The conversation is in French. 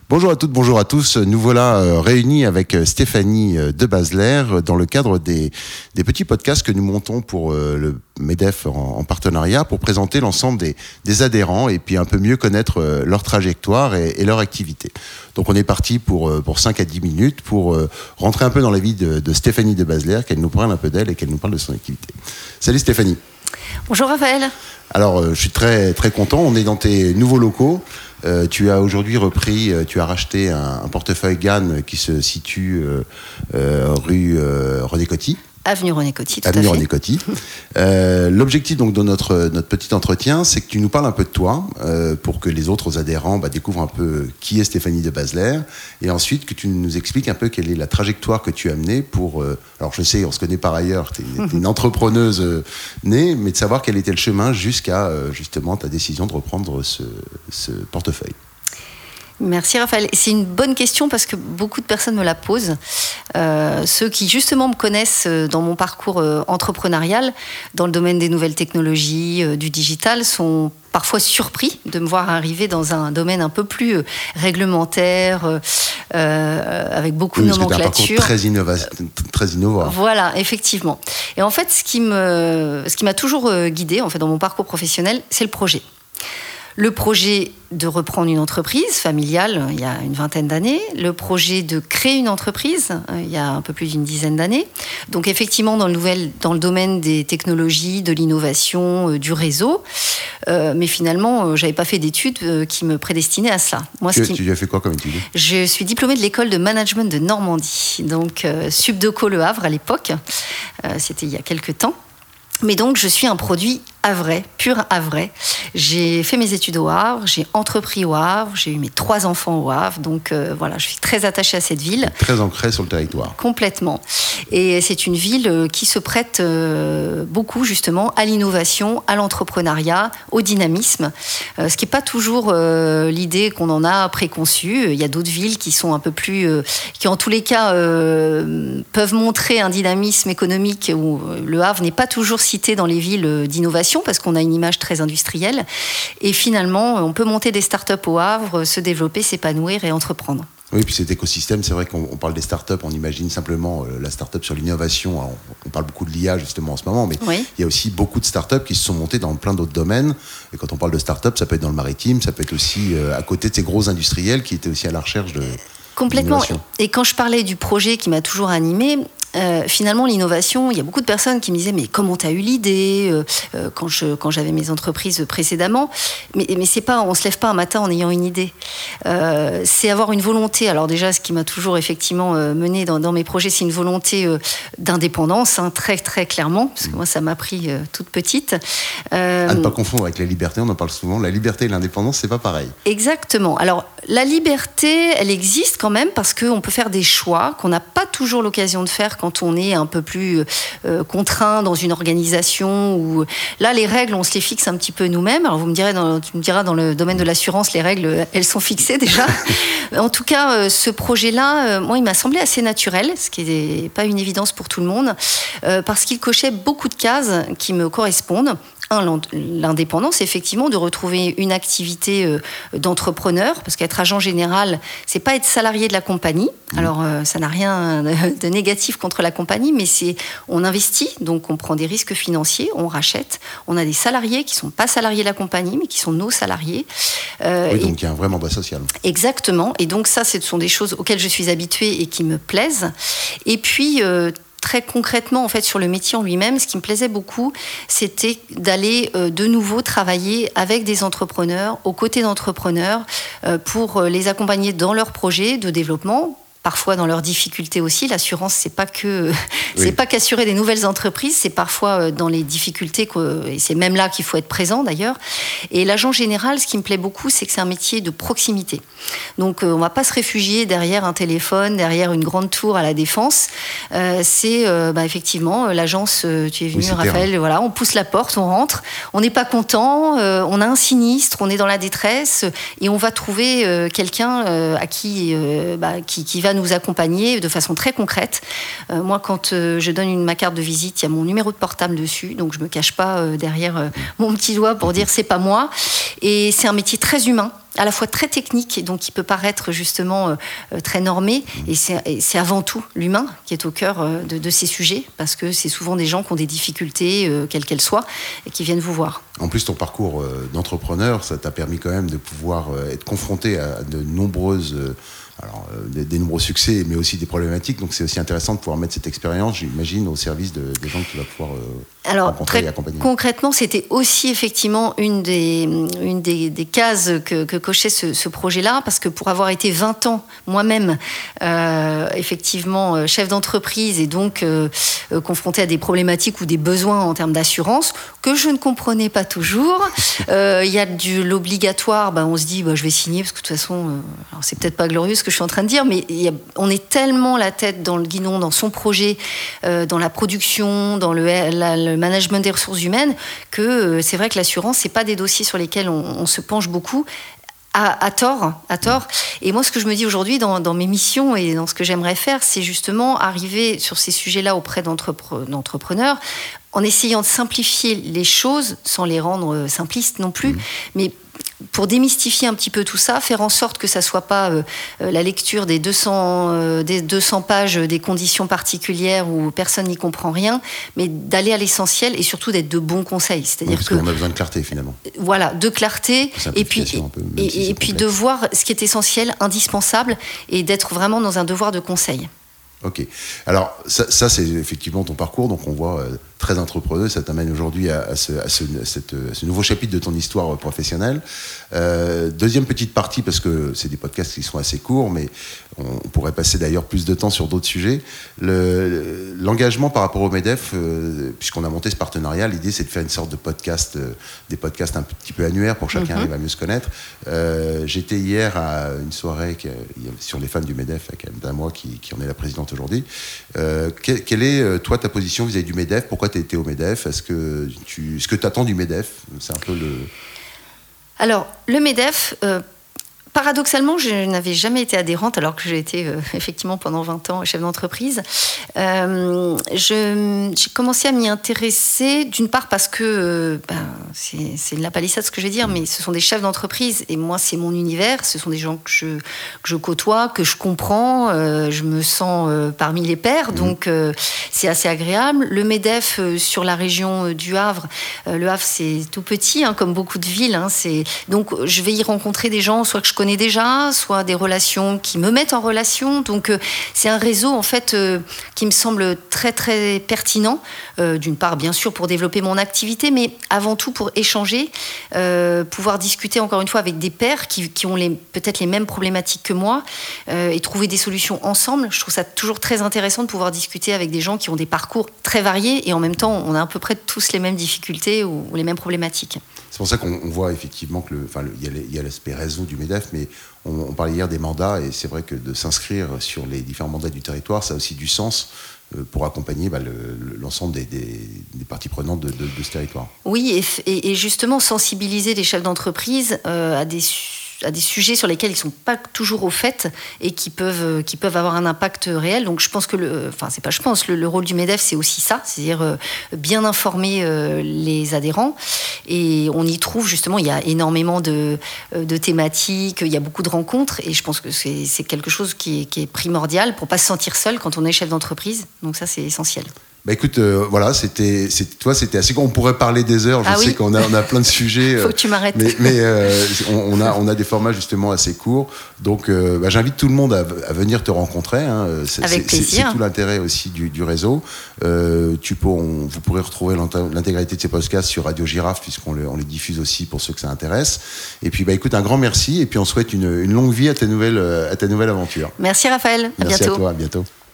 Bonjour à toutes, bonjour à tous. Nous voilà réunis avec Stéphanie de Basler dans le cadre des petits podcasts que nous montons pour le MEDEF en partenariat pour présenter l'ensemble des adhérents et puis un peu mieux connaître leur trajectoire et leur activité. Donc on est parti pour 5 à 10 minutes pour rentrer un peu dans la vie de Stéphanie de Basler, qu'elle nous parle un peu d'elle et qu'elle nous parle de son activité. Salut Stéphanie. Bonjour Raphaël. Alors je suis très, très content, on est dans tes nouveaux locaux. Tu as aujourd'hui repris, tu as racheté un portefeuille GAN qui se situe rue René Coty. Avenue René Coty, tout Avenue à fait. René Coty. L'objectif donc de notre petit entretien, c'est que tu nous parles un peu de toi pour que les autres adhérents découvrent un peu qui est Stéphanie de Basler et ensuite que tu nous expliques un peu quelle est la trajectoire que tu as menée pour... alors je sais, on se connaît par ailleurs, tu es une entrepreneuse née, mais de savoir quel était le chemin jusqu'à justement ta décision de reprendre ce portefeuille. Merci Raphaël. C'est une bonne question parce que beaucoup de personnes me la posent. Ceux qui justement me connaissent dans mon parcours entrepreneurial, dans le domaine des nouvelles technologies, du digital, sont parfois surpris de me voir arriver dans un domaine un peu plus réglementaire, avec beaucoup de nomenclature. Très innovant. Voilà, effectivement. Et en fait, ce qui m'a toujours guidée en fait, dans mon parcours professionnel, c'est le projet. Le projet de reprendre une entreprise familiale il y a une vingtaine d'années, le projet de créer une entreprise il y a un peu plus d'une dizaine d'années. Donc effectivement dans le domaine des technologies, de l'innovation, du réseau, mais finalement j'avais pas fait d'études qui me prédestinaient à cela. Tu as fait quoi comme études ? Je suis diplômée de l'école de management de Normandie, donc Subdeco Le Havre à l'époque. C'était il y a quelques temps. Mais donc, je suis un produit havrais, pur havrais. J'ai fait mes études au Havre, j'ai entrepris au Havre, j'ai eu mes 3 enfants au Havre. Donc, voilà, je suis très attachée à cette ville. Très ancrée sur le territoire. Complètement. Et c'est une ville qui se prête beaucoup, justement, à l'innovation, à l'entrepreneuriat, au dynamisme. Ce qui n'est pas toujours l'idée qu'on en a préconçue. Il y a d'autres villes qui sont un peu plus... qui, en tous les cas, peuvent montrer un dynamisme économique où le Havre n'est pas toujours cité dans les villes d'innovation parce qu'on a une image très industrielle. Et finalement, on peut monter des startups au Havre, se développer, s'épanouir et entreprendre. Oui, puis cet écosystème, c'est vrai qu'on parle des startups, on imagine simplement la startup sur l'innovation. Alors, on parle beaucoup de l'IA justement en ce moment, mais oui. Il y a aussi beaucoup de startups qui se sont montées dans plein d'autres domaines. Et quand on parle de startups, ça peut être dans le maritime, ça peut être aussi à côté de ces gros industriels qui étaient aussi à la recherche de... Complètement. Et quand je parlais du projet qui m'a toujours animée, finalement, l'innovation, il y a beaucoup de personnes qui me disaient « Mais comment tu as eu l'idée ?» quand j'avais mes entreprises précédemment. Mais c'est pas, on ne se lève pas un matin en ayant une idée. C'est avoir une volonté. Alors déjà, ce qui m'a toujours effectivement mené dans mes projets, c'est une volonté d'indépendance, très, très clairement, parce que moi, ça m'a pris toute petite. À ne pas confondre avec la liberté, on en parle souvent. La liberté et l'indépendance, c'est pas pareil. Exactement. Alors, la liberté, elle existe quand même parce qu'on peut faire des choix qu'on n'a pas toujours l'occasion de faire quand on est un peu plus contraint dans une organisation où là les règles on se les fixe un petit peu nous-mêmes. Alors tu me diras dans le domaine de l'assurance les règles elles sont fixées déjà. En tout cas ce projet-là moi il m'a semblé assez naturel, ce qui n'est pas une évidence pour tout le monde parce qu'il cochait beaucoup de cases qui me correspondent. L'indépendance, effectivement, de retrouver une activité d'entrepreneur, parce qu'être agent général, c'est pas être salarié de la compagnie. Alors, ça n'a rien de négatif contre la compagnie, mais on investit, donc on prend des risques financiers, on rachète. On a des salariés qui sont pas salariés de la compagnie, mais qui sont nos salariés. Oui, donc il y a un vrai mandat social. Exactement. Et donc ça, ce sont des choses auxquelles je suis habituée et qui me plaisent. Et puis... très concrètement, en fait, sur le métier en lui-même, ce qui me plaisait beaucoup, c'était d'aller de nouveau travailler avec des entrepreneurs, aux côtés d'entrepreneurs, pour les accompagner dans leurs projets de développement, parfois dans leurs difficultés aussi. L'assurance, c'est pas qu'assurer des nouvelles entreprises, c'est parfois dans les difficultés, et c'est même là qu'il faut être présent d'ailleurs. Et l'agent général, ce qui me plaît beaucoup, c'est que c'est un métier de proximité. Donc on va pas se réfugier derrière un téléphone, derrière une grande tour à la Défense. C'est effectivement l'agence, tu es venu Raphaël, voilà, on pousse la porte, on rentre, on n'est pas content, on a un sinistre, on est dans la détresse et on va trouver quelqu'un à qui va nous accompagner de façon très concrète. Moi, quand je donne ma carte de visite, il y a mon numéro de portable dessus, donc je me cache pas derrière mon petit doigt pour dire c'est pas moi. Et c'est un métier très humain. à la fois très technique et donc qui peut paraître justement très normé. Et c'est avant tout l'humain qui est au cœur de ces sujets, parce que c'est souvent des gens qui ont des difficultés, quelles qu'elles soient, et qui viennent vous voir. En plus, ton parcours d'entrepreneur, ça t'a permis quand même de pouvoir être confronté à de nombreuses... des nombreux succès, mais aussi des problématiques. Donc, c'est aussi intéressant de pouvoir mettre cette expérience, j'imagine, au service des gens que tu vas pouvoir rencontrer et accompagner. Concrètement, c'était aussi effectivement une des cases que cochait ce projet-là, parce que pour avoir été 20 ans moi-même, effectivement, chef d'entreprise et donc confronté à des problématiques ou des besoins en termes d'assurance, que je ne comprenais pas toujours. Il y a l'obligatoire, on se dit, je vais signer, parce que de toute façon, alors c'est peut-être pas glorieux ce que je suis en train de dire, mais on est tellement la tête dans le guidon, dans son projet, dans la production, dans le management des ressources humaines, que c'est vrai que l'assurance, c'est pas des dossiers sur lesquels on se penche beaucoup. À tort. Et moi, ce que je me dis aujourd'hui dans mes missions et dans ce que j'aimerais faire, c'est justement arriver sur ces sujets-là auprès d'entrepreneurs, en essayant de simplifier les choses, sans les rendre simplistes non plus, mais pour démystifier un petit peu tout ça, faire en sorte que ça soit pas la lecture des 200 pages des conditions particulières où personne n'y comprend rien, mais d'aller à l'essentiel et surtout d'être de bons conseils. C'est-à-dire parce qu'on a besoin de clarté finalement. Voilà, de clarté et puis de voir ce qui est essentiel, indispensable, et d'être vraiment dans un devoir de conseil. Ok. Alors, ça c'est effectivement ton parcours, donc on voit très entrepreneur, ça t'amène aujourd'hui à ce nouveau chapitre de ton histoire professionnelle. Deuxième petite partie, parce que c'est des podcasts qui sont assez courts, mais on pourrait passer d'ailleurs plus de temps sur d'autres sujets. L'engagement par rapport au MEDEF, puisqu'on a monté ce partenariat, l'idée c'est de faire une sorte de podcast, des podcasts un petit peu annuaires pour chacun arrive à mieux se connaître. J'étais hier à une soirée sur les fans du MEDEF, avec Anne Damois qui en est la présidente aujourd'hui. Quelle est, toi, ta position vis-à-vis du MEDEF ? Pourquoi tu as été au MEDEF ? Est-ce que tu attends du MEDEF ? C'est un peu le... Alors, le MEDEF... paradoxalement, je n'avais jamais été adhérente, alors que j'ai été effectivement pendant 20 ans chef d'entreprise. J'ai commencé à m'y intéresser, d'une part parce que c'est de la palissade ce que je vais dire, mais ce sont des chefs d'entreprise et moi c'est mon univers, ce sont des gens que je côtoie, que je comprends, je me sens parmi les pairs, donc c'est assez agréable. Le MEDEF sur la région du Havre, le Havre c'est tout petit, comme beaucoup de villes, donc je vais y rencontrer des gens, soit que je connais déjà, soit des relations qui me mettent en relation. Donc c'est un réseau en fait qui me semble très très pertinent. D'une part bien sûr pour développer mon activité, mais avant tout pour échanger, pouvoir discuter encore une fois avec des pairs qui ont peut-être les mêmes problématiques que moi et trouver des solutions ensemble. Je trouve ça toujours très intéressant de pouvoir discuter avec des gens qui ont des parcours très variés et en même temps on a à peu près tous les mêmes difficultés ou les mêmes problématiques. C'est pour ça qu'on voit effectivement que il y a l'aspect réseau du MEDEF, mais on parlait hier des mandats, et c'est vrai que de s'inscrire sur les différents mandats du territoire, ça a aussi du sens pour accompagner l'ensemble des parties prenantes de ce territoire. Oui, et justement sensibiliser les chefs d'entreprise à des sujets sur lesquels ils ne sont pas toujours au fait et qui peuvent avoir un impact réel. Donc je pense que le rôle du MEDEF, c'est aussi ça, c'est-à-dire bien informer les adhérents. Et on y trouve justement, il y a énormément de thématiques, il y a beaucoup de rencontres, et je pense que c'est quelque chose qui est primordial pour ne pas se sentir seul quand on est chef d'entreprise. Donc ça, c'est essentiel. Écoute, voilà, c'était assez cool. On pourrait parler des heures. Je sais qu'on a plein de sujets. Faut que tu m'arrêtes. Mais on a des formats justement assez courts. Donc, j'invite tout le monde à venir te rencontrer. Avec plaisir. C'est tout l'intérêt aussi du réseau. Vous pourrez retrouver l'intégralité de ces podcasts sur Radio Girafe, puisqu'on les diffuse aussi pour ceux que ça intéresse. Et puis, écoute, un grand merci. Et puis, on souhaite une longue vie à ta nouvelle aventure. Merci Raphaël. À bientôt. Merci à toi. À bientôt.